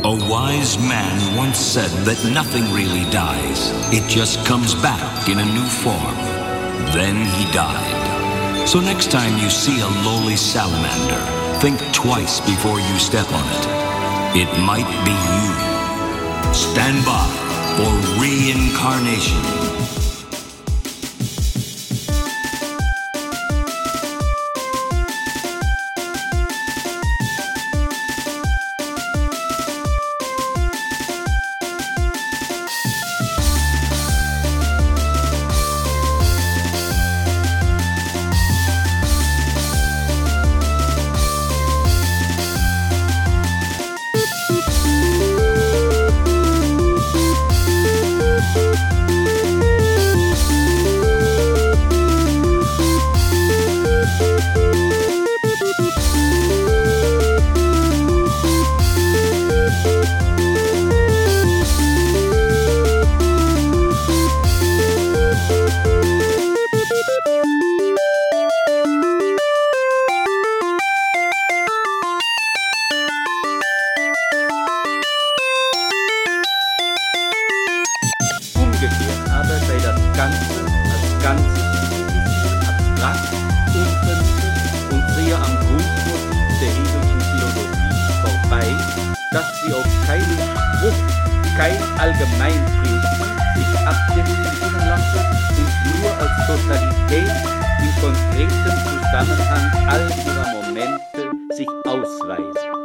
A wise man once said that nothing really dies. It just comes back in a new form. Then he died. So next time you see a lowly salamander, think twice before you step on it. It might be you. Stand by for reincarnation. Konkreten Zusammenhang all ihrer Momente sich ausweisen.